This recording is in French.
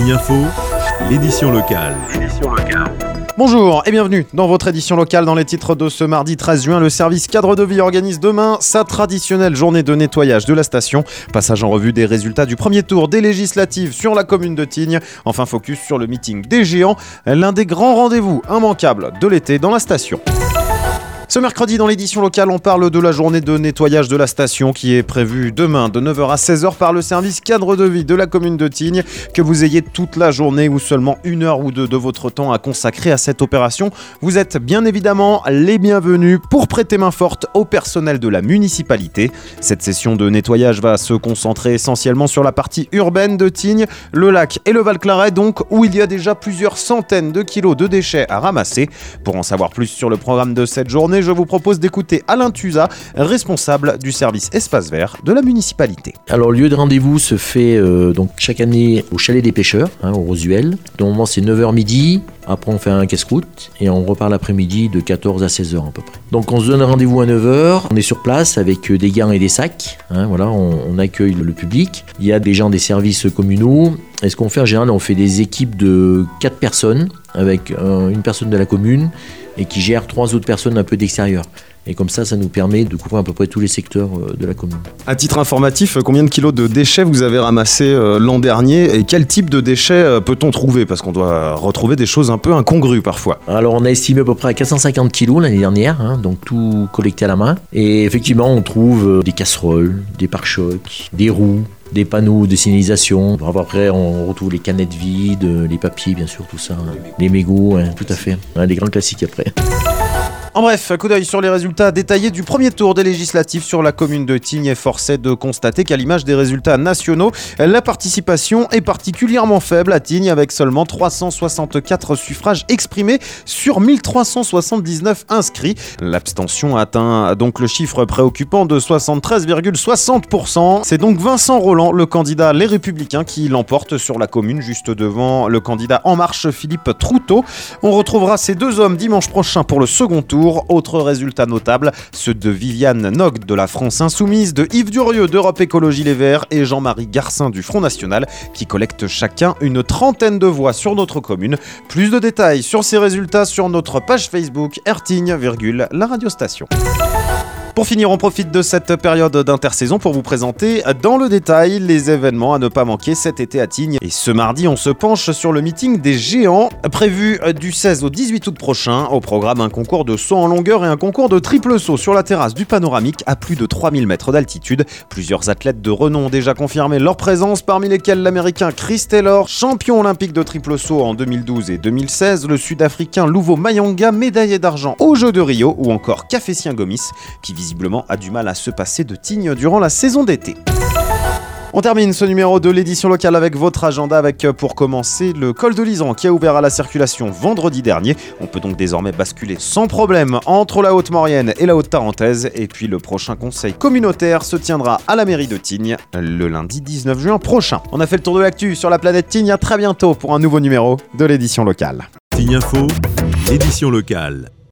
Tignes Info, l'édition locale. Bonjour et bienvenue dans votre édition locale. Dans les titres de ce mardi 13 juin, le service Cadre de Vie organise demain sa traditionnelle journée de nettoyage de la station. Passage en revue des résultats du premier tour des législatives sur la commune de Tignes. Enfin, focus sur le meeting des géants, l'un des grands rendez-vous immanquables de l'été dans la station. Ce mercredi, dans l'édition locale, on parle de la journée de nettoyage de la station qui est prévue demain de 9h à 16h par le service Cadre de Vie de la commune de Tignes. Que vous ayez toute la journée ou seulement 1 heure ou 2 de votre temps à consacrer à cette opération, vous êtes bien évidemment les bienvenus pour prêter main forte au personnel de la municipalité. Cette session de nettoyage va se concentrer essentiellement sur la partie urbaine de Tignes, le lac et le Val-Claret donc, où il y a déjà plusieurs centaines de kilos de déchets à ramasser. Pour en savoir plus sur le programme de cette journée, je vous propose d'écouter Alain Tuzat, responsable du service Espace Vert de la municipalité. Alors, le lieu de rendez-vous se fait donc chaque année au Chalet des Pêcheurs, au Rosuel. Normalement, c'est 9h midi. Après, on fait un casse-croûte et on repart l'après-midi de 14 à 16h à peu près. Donc, on se donne rendez-vous à 9h. On est sur place avec des gants et des sacs. Voilà, on accueille le public. Il y a des gens des services communaux. Et ce qu'on fait en général, on fait des équipes de 4 personnes avec une personne de la commune et qui gère 3 autres personnes un peu d'extérieur. Et comme ça nous permet de couvrir à peu près tous les secteurs de la commune. À titre informatif, combien de kilos de déchets vous avez ramassé l'an dernier et quel type de déchets peut-on trouver ? Parce qu'on doit retrouver des choses un peu incongrues parfois. Alors on a estimé à peu près à 450 kilos l'année dernière, donc tout collecté à la main. Et effectivement on trouve des casseroles, des pare-chocs, des roues, des panneaux de signalisation. Après, on retrouve les canettes vides, les papiers, bien sûr, tout ça. Les mégots, tout à fait. Les grands classiques après. En bref, coup d'œil sur les résultats détaillés du premier tour des législatives sur la commune de Tignes est forcé de constater qu'à l'image des résultats nationaux, la participation est particulièrement faible à Tignes avec seulement 364 suffrages exprimés sur 1379 inscrits. L'abstention atteint donc le chiffre préoccupant de 73,60%. C'est donc Vincent Rolland, le candidat Les Républicains, qui l'emporte sur la commune juste devant le candidat En Marche Philippe Troutot. On retrouvera ces deux hommes dimanche prochain pour le second tour. Autres résultats notables, ceux de Viviane Nogue de la France Insoumise, de Yves Durieux d'Europe Écologie Les Verts et Jean-Marie Garcin du Front National qui collectent chacun une 30aine de voix sur notre commune. Plus de détails sur ces résultats sur notre page Facebook Tignes, la radiostation. Pour finir, on profite de cette période d'intersaison pour vous présenter dans le détail les événements à ne pas manquer cet été à Tignes. Et ce mardi, on se penche sur le meeting des géants, prévu du 16 au 18 août prochain. Au programme, un concours de saut en longueur et un concours de triple saut sur la terrasse du Panoramique à plus de 3000 mètres d'altitude. Plusieurs athlètes de renom ont déjà confirmé leur présence, parmi lesquels l'américain Chris Taylor, champion olympique de triple saut en 2012 et 2016, le sud-africain Luvo Mayanga, médaillé d'argent aux Jeux de Rio, ou encore Cafétien Gomis, qui visiblement a du mal à se passer de Tignes durant la saison d'été. On termine ce numéro de l'édition locale avec votre agenda avec pour commencer le col de Lisan qui a ouvert à la circulation vendredi dernier. On peut donc désormais basculer sans problème entre la Haute-Maurienne et la Haute-Tarentaise. Et puis le prochain conseil communautaire se tiendra à la mairie de Tignes le lundi 19 juin prochain. On a fait le tour de l'actu sur la planète Tignes. À très bientôt pour un nouveau numéro de l'édition locale. Tignes Info, édition locale.